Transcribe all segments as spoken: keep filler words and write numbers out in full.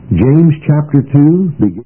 James chapter two begins,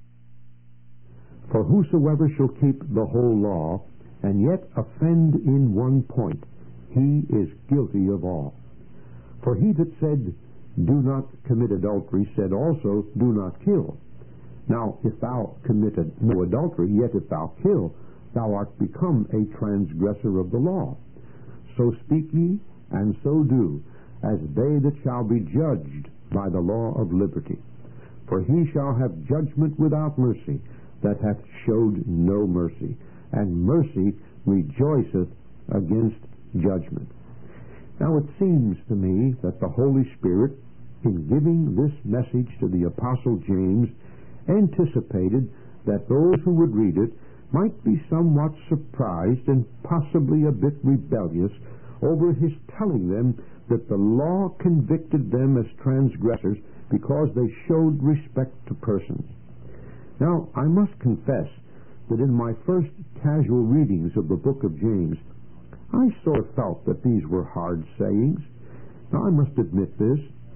For whosoever shall keep the whole law, and yet offend in one point, he is guilty of all. For he that said, Do not commit adultery, said also, Do not kill. Now, if thou committed no adultery, yet if thou kill, thou art become a transgressor of the law. So speak ye, and so do, as they that shall be judged by the law of liberty. For he shall have judgment without mercy, that hath showed no mercy, and mercy rejoiceth against judgment. Now it seems to me that the Holy Spirit, in giving this message to the Apostle James, anticipated that those who would read it might be somewhat surprised and possibly a bit rebellious over his telling them that the law convicted them as transgressors because they showed respect to persons. Now, I must confess that in my first casual readings of the book of James, I sort of felt that these were hard sayings. Now, I must admit this,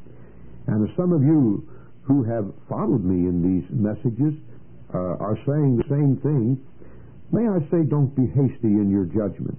and as some of you who have followed me in these messages uh, are saying the same thing, may I say, don't be hasty in your judgment.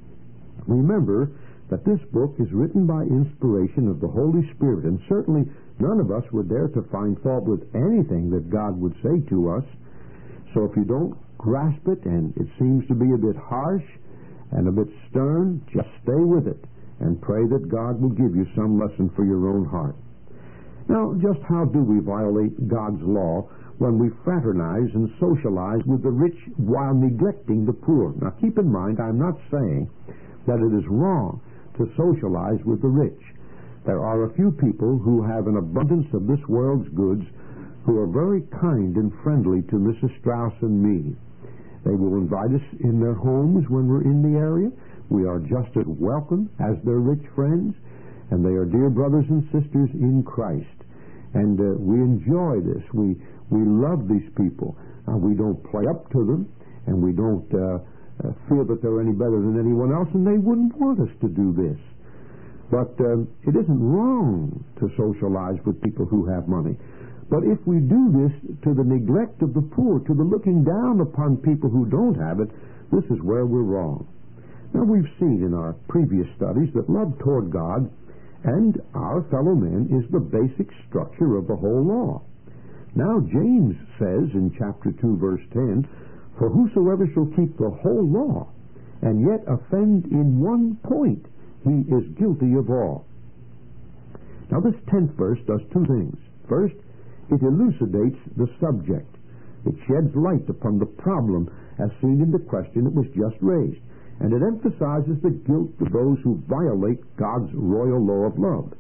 Remember that this book is written by inspiration of the Holy Spirit, and certainly none of us would dare to find fault with anything that God would say to us. So if you don't grasp it and it seems to be a bit harsh and a bit stern, just stay with it and pray that God will give you some lesson for your own heart. Now, just how do we violate God's law when we fraternize and socialize with the rich while neglecting the poor? Now, keep in mind, I'm not saying that it is wrong to socialize with the rich. There are a few people who have an abundance of this world's goods who are very kind and friendly to Missus Strauss and me. They will invite us in their homes when we're in the area. We are just as welcome as their rich friends, and they are dear brothers and sisters in Christ. And uh, we enjoy this. We we love these people. Uh, we don't play up to them, and we don't uh, uh, feel that they're any better than anyone else, and they wouldn't want us to do this. But um, it isn't wrong to socialize with people who have money. But if we do this to the neglect of the poor, to the looking down upon people who don't have it, this is where we're wrong. Now, we've seen in our previous studies that love toward God and our fellow men is the basic structure of the whole law. Now, James says in chapter two, verse ten, For whosoever shall keep the whole law, and yet offend in one point, he is guilty of all. Now, this tenth verse does two things. First, it elucidates the subject. It sheds light upon the problem as seen in the question that was just raised, and it emphasizes the guilt of those who violate God's royal law of love.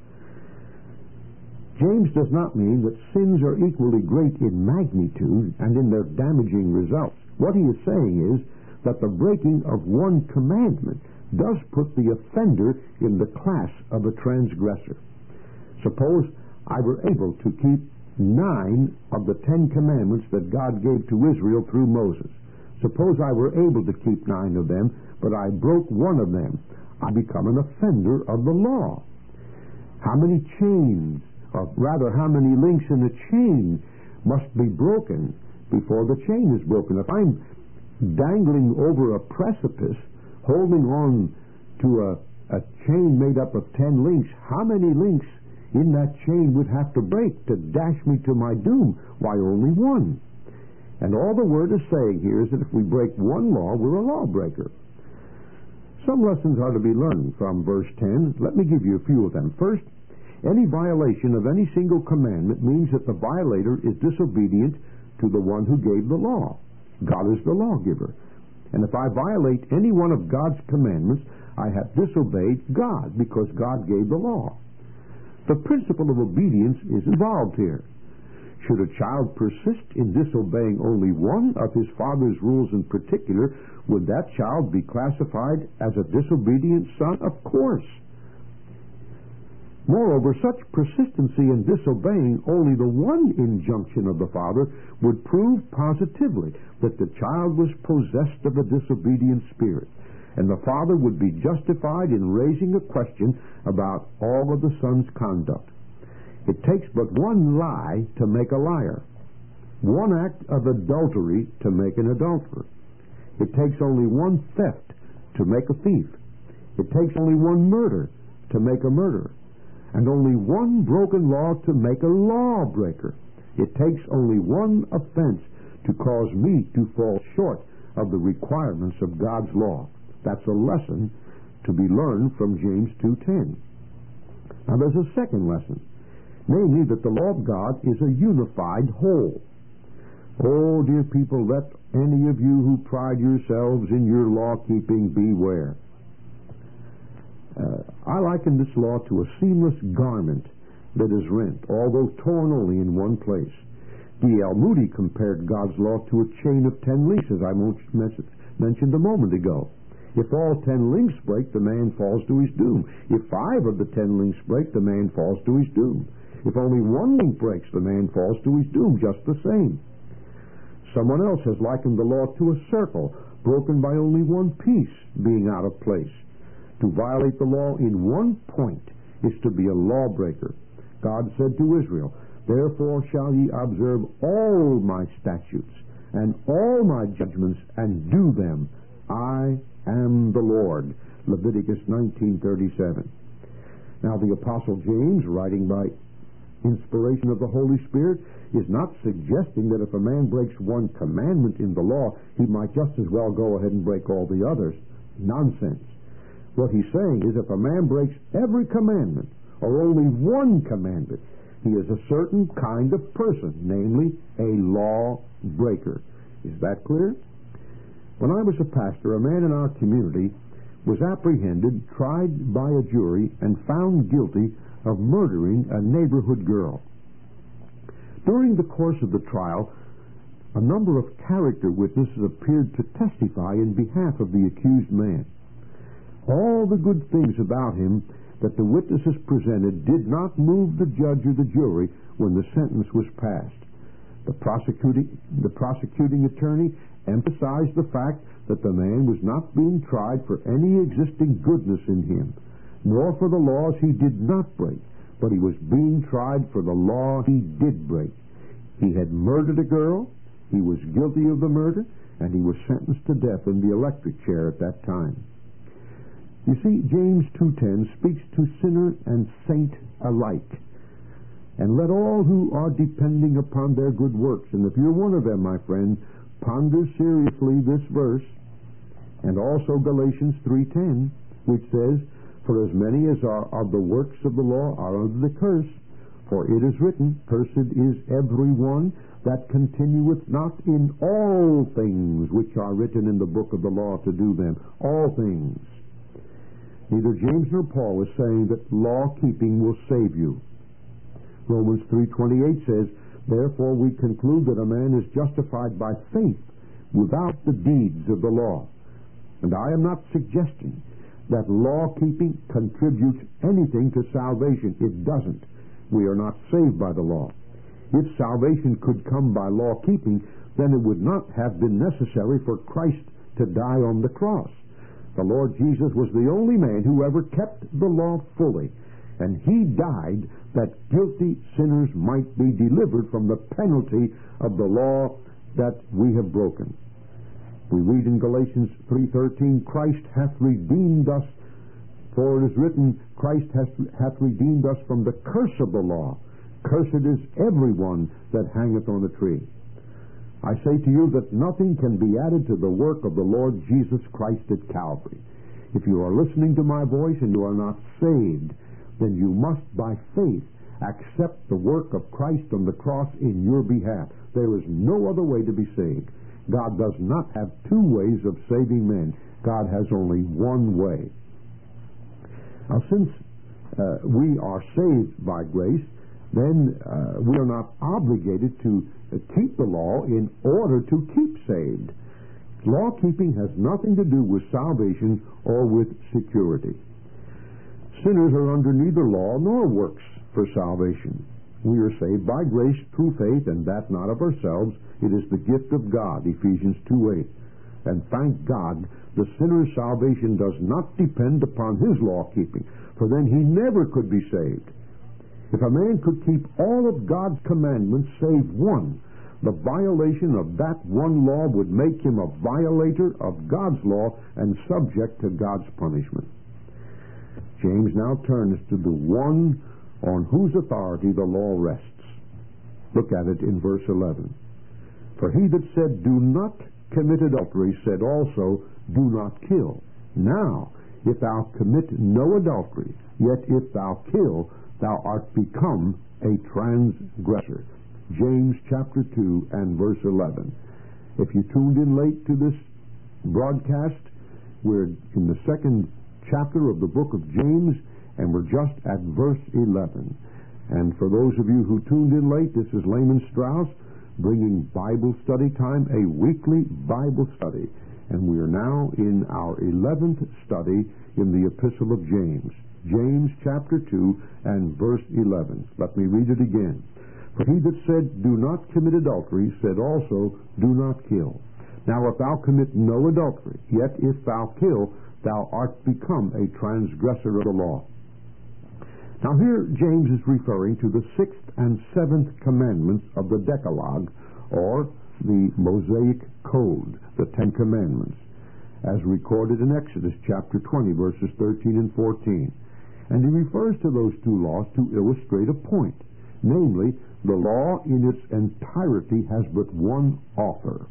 James does not mean that sins are equally great in magnitude and in their damaging results. What he is saying is that the breaking of one commandment does put the offender in the class of a transgressor. Suppose I were able to keep nine of the Ten Commandments that God gave to Israel through Moses. Suppose I were able to keep nine of them, but I broke one of them. I become an offender of the law. How many chains, or rather how many links in the chain must be broken before the chain is broken? If I'm dangling over a precipice, holding on to a, a chain made up of ten links, how many links in that chain would have to break to dash me to my doom? Why, only one. And all the Word is saying here is that if we break one law, we're a lawbreaker. Some lessons are to be learned from verse ten. Let me give you a few of them. First, any violation of any single commandment means that the violator is disobedient to the one who gave the law. God is the lawgiver. And if I violate any one of God's commandments, I have disobeyed God because God gave the law. The principle of obedience is involved here. Should a child persist in disobeying only one of his father's rules in particular, would that child be classified as a disobedient son? Of course. Moreover, such persistency in disobeying only the one injunction of the father would prove positively that the child was possessed of a disobedient spirit, and the father would be justified in raising a question about all of the son's conduct. It takes but one lie to make a liar, one act of adultery to make an adulterer. It takes only one theft to make a thief. It takes only one murder to make a murderer, and only one broken law to make a lawbreaker. It takes only one offense to cause me to fall short of the requirements of God's law. That's a lesson to be learned from James two ten. Now there's a second lesson, namely that the law of God is a unified whole. Oh, dear people, let any of you who pride yourselves in your law-keeping beware. Uh, I liken this law to a seamless garment that is rent, although torn only in one place. D L Moody compared God's law to a chain of ten links, as I mentioned a moment ago. If all ten links break, the man falls to his doom. If five of the ten links break, the man falls to his doom. If only one link breaks, the man falls to his doom, just the same. Someone else has likened the law to a circle, broken by only one piece being out of place. To violate the law in one point is to be a lawbreaker. God said to Israel, "Therefore shall ye observe all my statutes and all my judgments, and do them. I am the Lord." Leviticus nineteen thirty-seven. Now the Apostle James, writing by inspiration of the Holy Spirit, is not suggesting that if a man breaks one commandment in the law, he might just as well go ahead and break all the others. Nonsense. What he's saying is if a man breaks every commandment, or only one commandment, he is a certain kind of person, namely a law breaker. Is that clear? When I was a pastor, a man in our community was apprehended, tried by a jury, and found guilty of murdering a neighborhood girl. During the course of the trial, a number of character witnesses appeared to testify in behalf of the accused man. All the good things about him that the witnesses presented did not move the judge or the jury when the sentence was passed. The prosecuting, the prosecuting attorney emphasized the fact that the man was not being tried for any existing goodness in him, nor for the laws he did not break, but he was being tried for the law he did break. He had murdered a girl, he was guilty of the murder, and he was sentenced to death in the electric chair at that time. You see, James two ten speaks to sinner and saint alike. And let all who are depending upon their good works, and if you're one of them, my friend, ponder seriously this verse, and also Galatians three ten, which says, "For as many as are of the works of the law are under the curse, for it is written, Cursed is every one that continueth not in all things which are written in the book of the law to do them." All things. Neither James nor Paul is saying that law-keeping will save you. Romans three twenty-eight says, "Therefore we conclude that a man is justified by faith without the deeds of the law." And I am not suggesting that law-keeping contributes anything to salvation. It doesn't. We are not saved by the law. If salvation could come by law-keeping, then it would not have been necessary for Christ to die on the cross. The Lord Jesus was the only man who ever kept the law fully, and he died that guilty sinners might be delivered from the penalty of the law that we have broken. We read in Galatians three thirteen, "Christ hath redeemed us, for it is written, Christ hath, hath redeemed us from the curse of the law. Cursed is everyone that hangeth on a tree." I say to you that nothing can be added to the work of the Lord Jesus Christ at Calvary. If you are listening to my voice and you are not saved, then you must, by faith, accept the work of Christ on the cross in your behalf. There is no other way to be saved. God does not have two ways of saving men. God has only one way. Now, since uh, we are saved by grace, then uh, we are not obligated to uh, keep the law in order to keep saved. Law-keeping has nothing to do with salvation or with security. Sinners are under neither law nor works for salvation. We are saved by grace through faith, and that not of ourselves. It is the gift of God, Ephesians two eight. And thank God, the sinner's salvation does not depend upon his law-keeping, for then he never could be saved. If a man could keep all of God's commandments save one, the violation of that one law would make him a violator of God's law and subject to God's punishment. James now turns to the one on whose authority the law rests. Look at it in verse eleven. For he that said, do not commit adultery, said also, do not kill. Now, if thou commit no adultery, yet if thou kill, thou art become a transgressor. James chapter two and verse eleven. If you tuned in late to this broadcast, we're in the second chapter of the book of James, and we're just at verse eleven. And for those of you who tuned in late, this is Layman Strauss bringing Bible study time, a weekly Bible study. And we are now in our eleventh study in the Epistle of James. James chapter two and verse eleven. Let me read it again. For he that said, do not commit adultery, said also, do not kill. Now if thou commit no adultery, yet if thou kill, thou art become a transgressor of the law. Now here James is referring to the sixth and seventh commandments of the Decalogue, or the Mosaic Code, the Ten Commandments, as recorded in Exodus chapter twenty, verses thirteen and fourteen. And he refers to those two laws to illustrate a point, namely, the law in its entirety has but one author.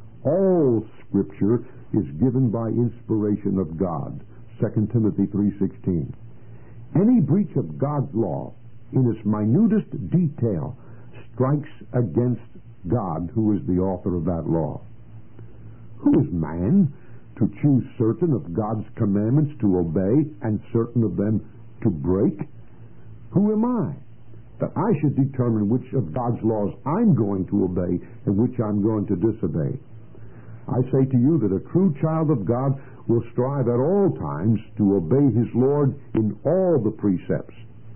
All Scripture is given by inspiration of God, Second Timothy three sixteen. Any breach of God's law in its minutest detail strikes against God, who is the author of that law. Who is man to choose certain of God's commandments to obey and certain of them to break? Who am I that I should determine which of God's laws I'm going to obey and which I'm going to disobey? I say to you that a true child of God will strive at all times to obey his Lord in all the precepts.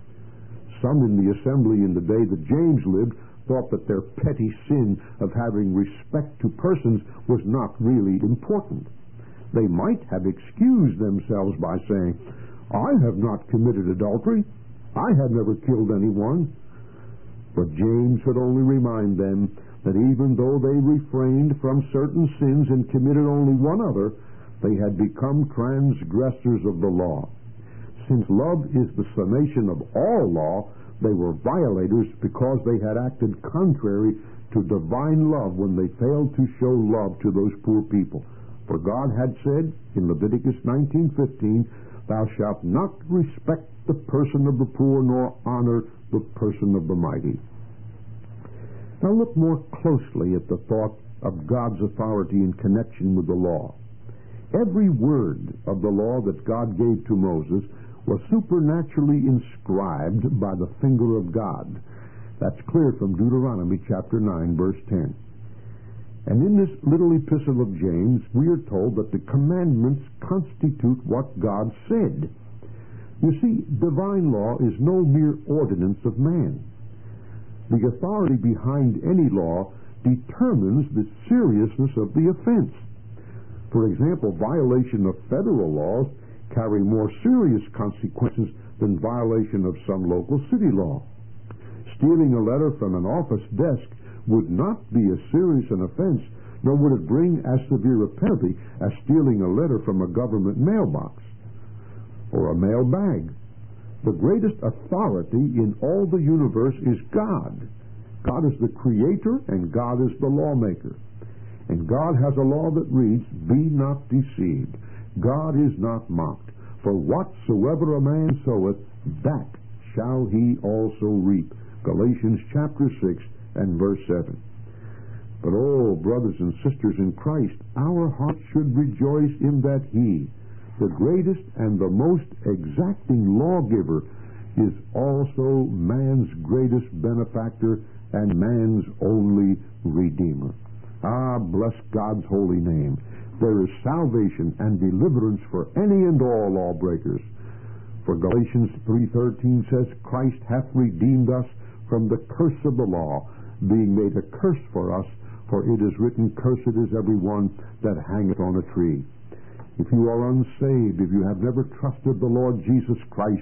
Some in the assembly in the day that James lived thought that their petty sin of having respect to persons was not really important. They might have excused themselves by saying, I have not committed adultery. I have never killed anyone. But James would only remind them that even though they refrained from certain sins and committed only one other, they had become transgressors of the law. Since love is the summation of all law, they were violators because they had acted contrary to divine love when they failed to show love to those poor people. For God had said in Leviticus nineteen fifteen, thou shalt not respect the person of the poor nor honor the person of the mighty. Now look more closely at the thought of God's authority in connection with the law. Every word of the law that God gave to Moses was supernaturally inscribed by the finger of God. That's clear from Deuteronomy chapter nine, verse ten. And in this little epistle of James, we are told that the commandments constitute what God said. You see, divine law is no mere ordinance of man. The authority behind any law determines the seriousness of the offense. For example, violation of federal laws carry more serious consequences than violation of some local city law. Stealing a letter from an office desk would not be as serious an offense, nor would it bring as severe a penalty as stealing a letter from a government mailbox or a mail bag. The greatest authority in all the universe is God. God is the creator and God is the lawmaker. And God has a law that reads, be not deceived. God is not mocked. For whatsoever a man soweth, that shall he also reap. Galatians chapter six and verse seven. But oh, brothers and sisters in Christ, our hearts should rejoice in that he, the greatest and the most exacting lawgiver, is also man's greatest benefactor and man's only redeemer. Ah, bless God's holy name. There is salvation and deliverance for any and all lawbreakers. For Galatians three thirteen says, Christ hath redeemed us from the curse of the law, being made a curse for us, for it is written, cursed is every one that hangeth on a tree. If you are unsaved, if you have never trusted the Lord Jesus Christ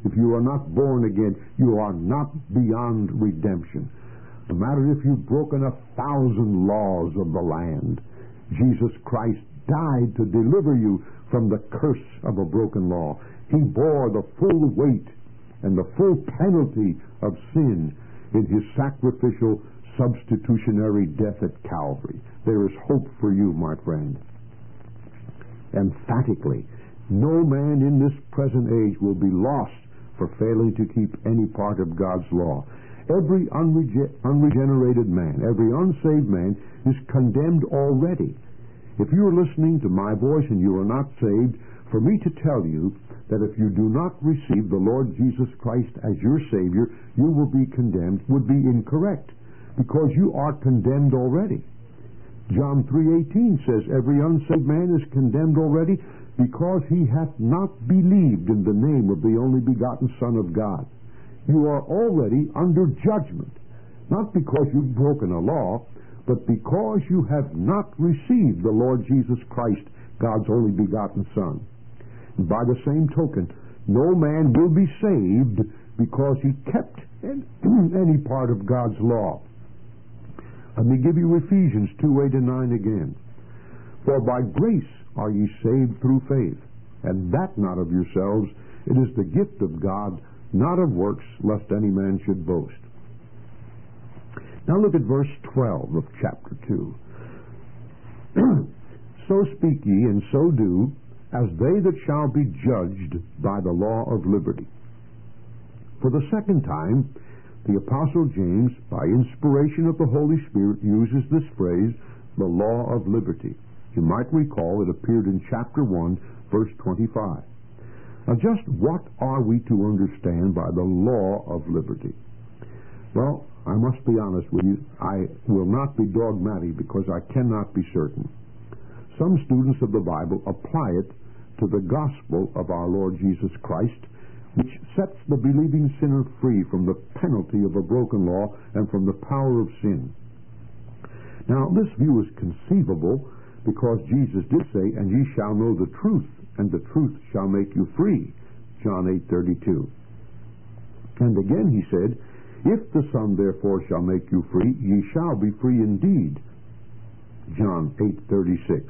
if you are not born again, you are not beyond redemption. No matter if you've broken a thousand laws of the land, Jesus Christ died to deliver you from the curse of a broken law. He bore the full weight and the full penalty of sin in his sacrificial substitutionary death at Calvary. There is hope for you, my friend. Emphatically, no man in this present age will be lost for failing to keep any part of God's law. Every unrege- unregenerated man, every unsaved man is condemned already. If you are listening to my voice and you are not saved, for me to tell you that if you do not receive the Lord Jesus Christ as your Savior, you will be condemned, would be incorrect, because you are condemned already. John three eighteen says, every unsaved man is condemned already because he hath not believed in the name of the only begotten Son of God. You are already under judgment, not because you've broken a law, but because you have not received the Lord Jesus Christ, God's only begotten Son. And by the same token, no man will be saved because he kept any part of God's law. Let me give you Ephesians two, eight and nine again. For by grace are ye saved through faith, and that not of yourselves, it is the gift of God, not of works, lest any man should boast. Now look at verse twelve of chapter two. So speak ye, and so do, as they that shall be judged by the law of liberty. For the second time, the Apostle James, by inspiration of the Holy Spirit, uses this phrase, the law of liberty. You might recall it appeared in chapter one, verse twenty-five. Now just what are we to understand by the law of liberty? Well, I must be honest with you, I will not be dogmatic because I cannot be certain. Some students of the Bible apply it to the gospel of our Lord Jesus Christ, which sets the believing sinner free from the penalty of a broken law and from the power of sin. Now, this view is conceivable because Jesus did say, and ye shall know the truth, and the truth shall make you free, John eight thirty-two. And again he said, if the Son therefore shall make you free, ye shall be free indeed, John eight thirty-six.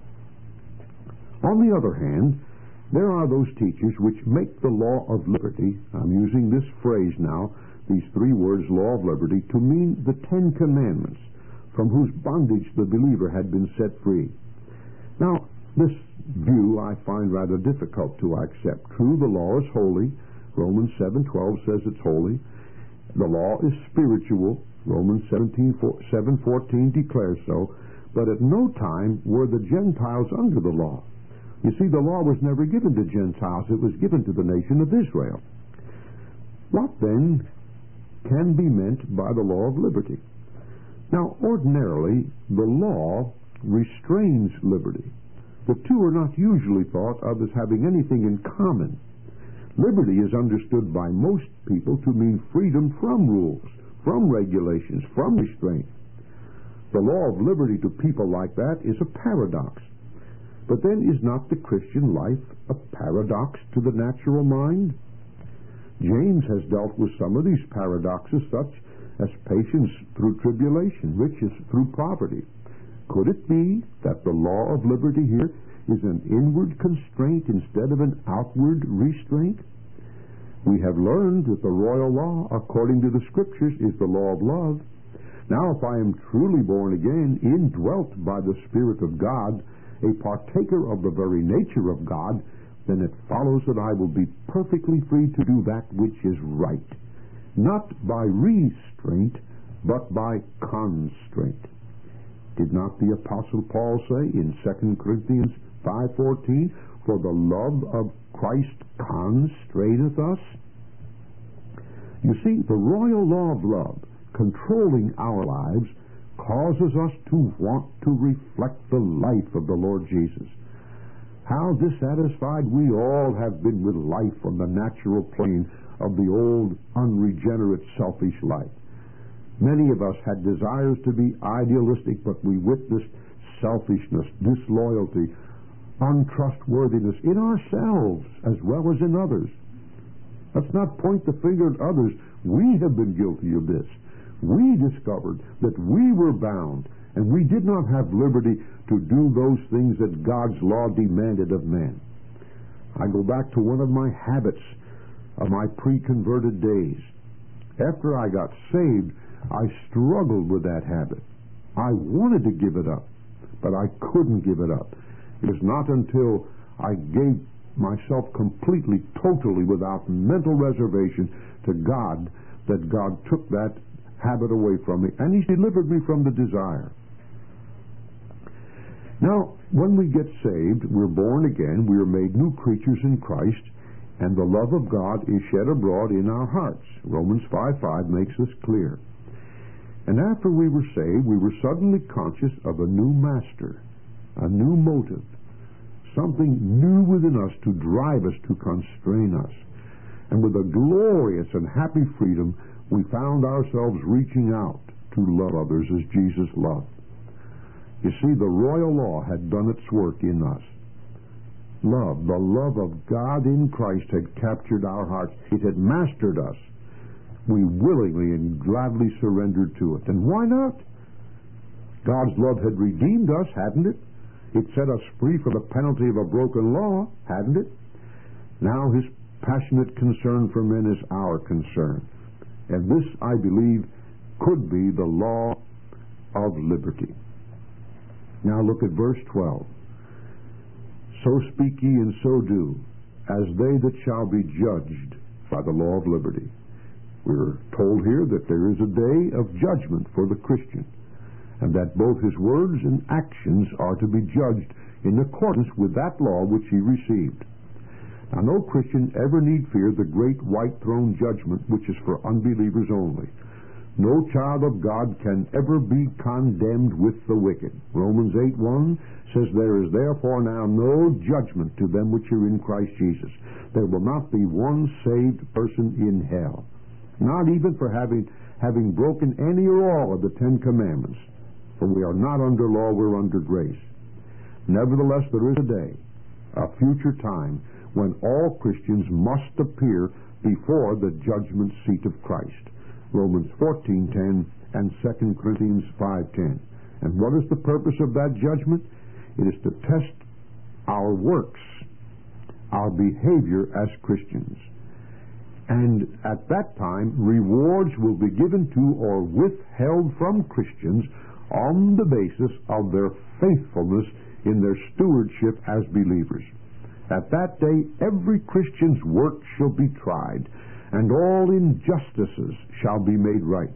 On the other hand, there are those teachers which make the law of liberty, I'm using this phrase now, these three words, law of liberty, to mean the Ten Commandments, from whose bondage the believer had been set free. Now, this view I find rather difficult to accept. True, the law is holy. Romans seven twelve says it's holy. The law is spiritual. Romans seven fourteen declares so. But at no time were the Gentiles under the law. You see, the law was never given to Gentiles. It was given to the nation of Israel. What then can be meant by the law of liberty? Now, ordinarily, the law restrains liberty. The two are not usually thought of as having anything in common. Liberty is understood by most people to mean freedom from rules, from regulations, from restraint. The law of liberty to people like that is a paradox. But then is not the Christian life a paradox to the natural mind? James has dealt with some of these paradoxes, such as patience through tribulation, riches through poverty. Could it be that the law of liberty here is an inward constraint instead of an outward restraint? We have learned that the royal law, according to the Scriptures, is the law of love. Now, if I am truly born again, indwelt by the Spirit of God, a partaker of the very nature of God, then it follows that I will be perfectly free to do that which is right, not by restraint, but by constraint. Did not the Apostle Paul say in Second Corinthians five fourteen, for the love of Christ constraineth us? You see, the royal law of love, controlling our lives, causes us to want to reflect the life of the Lord Jesus. How dissatisfied we all have been with life on the natural plane of the old, unregenerate, selfish life. Many of us had desires to be idealistic, but we witnessed selfishness, disloyalty, untrustworthiness in ourselves as well as in others. Let's not point the finger at others. We have been guilty of this. We discovered that we were bound, and we did not have liberty to do those things that God's law demanded of man. I go back to one of my habits of my pre-converted days. After I got saved, I struggled with that habit. I wanted to give it up, but I couldn't give it up. It was not until I gave myself completely, totally, without mental reservation to God, that God took that habit away from me, and He delivered me from the desire. Now, when we get saved, we're born again, we are made new creatures in Christ, and the love of God is shed abroad in our hearts. Romans five five makes this clear. And after we were saved, we were suddenly conscious of a new master, a new motive, something new within us to drive us, to constrain us. And with a glorious and happy freedom, we found ourselves reaching out to love others as Jesus loved. You see, the royal law had done its work in us. Love, the love of God in Christ, had captured our hearts. It had mastered us. We willingly and gladly surrendered to it. And why not? God's love had redeemed us, hadn't it? It set us free from the penalty of a broken law, hadn't it? Now His passionate concern for men is our concern. And this, I believe, could be the law of liberty. Now look at verse twelve. So speak ye and so do, as they that shall be judged by the law of liberty. We're told here that there is a day of judgment for the Christian, and that both his words and actions are to be judged in accordance with that law which he received. Now, no Christian ever need fear the great white throne judgment, which is for unbelievers only. No child of God can ever be condemned with the wicked. Romans eight one says, There is therefore now no judgment to them which are in Christ Jesus. There will not be one saved person in hell, not even for having, having broken any or all of the Ten Commandments. For we are not under law, we're under grace. Nevertheless, there is a day, a future time, when all Christians must appear before the judgment seat of Christ. Romans fourteen ten and Second Corinthians five ten. And what is the purpose of that judgment? It is to test our works, our behavior as Christians. And at that time, rewards will be given to or withheld from Christians on the basis of their faithfulness in their stewardship as believers. At that day, every Christian's work shall be tried, and all injustices shall be made right.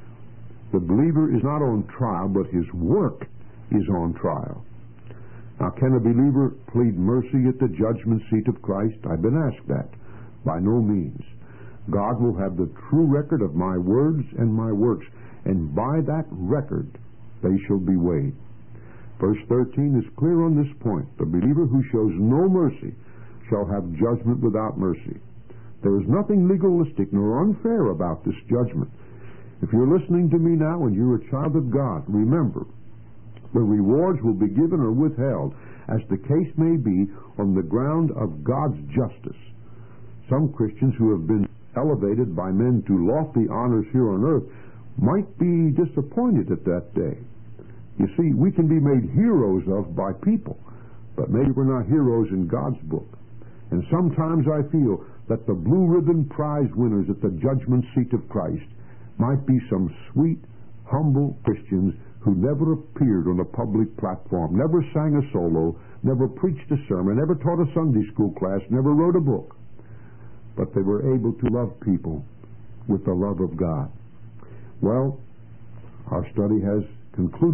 The believer is not on trial, but his work is on trial. Now, can a believer plead mercy at the judgment seat of Christ? I've been asked that. By no means. God will have the true record of my words and my works, and by that record they shall be weighed. Verse thirteen is clear on this point. The believer who shows no mercy shall have judgment without mercy. There is nothing legalistic nor unfair about this judgment. If you're listening to me now and you're a child of God, remember, the rewards will be given or withheld, as the case may be, on the ground of God's justice. Some Christians who have been elevated by men to lofty honors here on earth might be disappointed at that day. You see, we can be made heroes of by people, but maybe we're not heroes in God's book. And sometimes I feel that the blue ribbon prize winners at the judgment seat of Christ might be some sweet, humble Christians who never appeared on a public platform, never sang a solo, never preached a sermon, never taught a Sunday school class, never wrote a book. But they were able to love people with the love of God. Well, our study has concluded.